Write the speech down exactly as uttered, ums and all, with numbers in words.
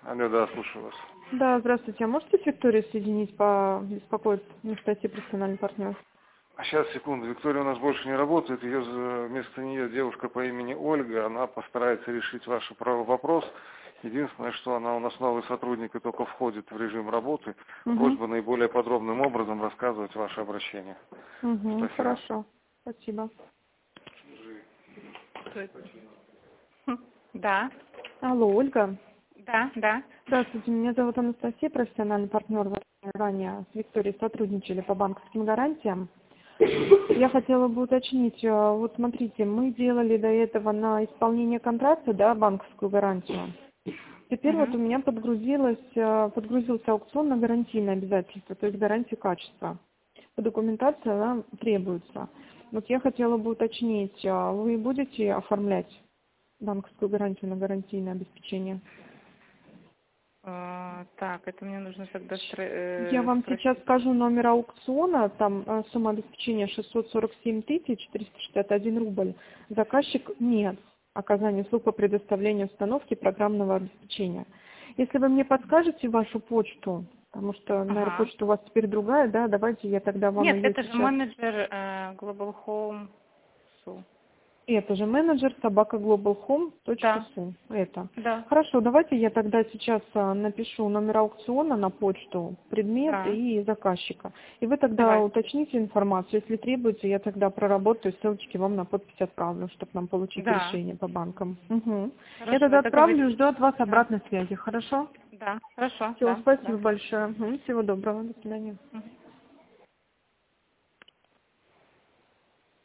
Алло, да, слушаю вас. Да, здравствуйте. А можете с Викторией соединить по беспокоить Анастасия, профессиональный партнер? А сейчас, секунду, Виктория у нас больше не работает, ее за- вместо нее девушка по имени Ольга, она постарается решить ваш право- вопрос. Единственное, что она у нас новый сотрудник и только входит в режим работы, Угу. просьба наиболее подробным образом рассказывать ваше обращение. Угу, Спасибо. хорошо. Спасибо. Да, Алло, Ольга. да, да. Здравствуйте, меня зовут Анастасия, профессиональный партнер. Вы ранее с Викторией сотрудничали по банковским гарантиям. Я хотела бы уточнить, э, вот смотрите, мы делали до этого на исполнение контракта, да, банковскую гарантию. Теперь вот Мгм. у меня подгрузилось, э, подгрузился аукцион на гарантийные обязательства, то есть гарантию качества. По документации она требуется. Вот я хотела бы уточнить, а вы будете оформлять банковскую гарантию на гарантийное обеспечение? А, так, это мне нужно тогда стро- Я э, вам сейчас спросить. скажу номер аукциона, там э, сумма обеспечения шестьсот сорок семь тысяч триста шестьдесят один рубль. Заказчик нет оказания услуг по предоставлению установки программного обеспечения. Если вы мне подскажете вашу почту, потому что, наверное, Ага. почта у вас теперь другая, да, давайте я тогда вам Нет, ее это же сейчас... менеджер э, Global Home. Су. Это же менеджер собака глобал хом точка Да, су. Это. да, Хорошо, давайте я тогда сейчас а, напишу номер аукциона на почту, предмет да. и заказчика. И вы тогда Давай. уточните информацию. Если требуется, я тогда проработаю, ссылочки вам на подпись отправлю, чтобы нам получить Да. решение по банкам. Угу. Я Хорошо, тогда это отправлю, говорит. жду от вас Да. обратной связи. Хорошо? Да, хорошо, Все, да, спасибо да. большое. Мгм, всего доброго. До свидания. Мгм.